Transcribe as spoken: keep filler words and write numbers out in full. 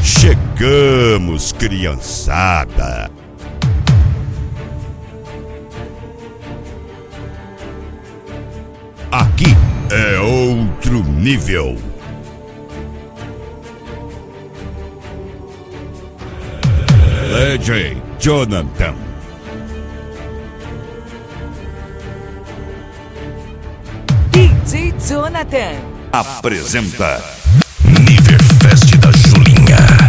Chegamos, criançada! Aqui é outro nível. D J Jonathan. D J Jonathan Apresenta Niverfest da Julinha.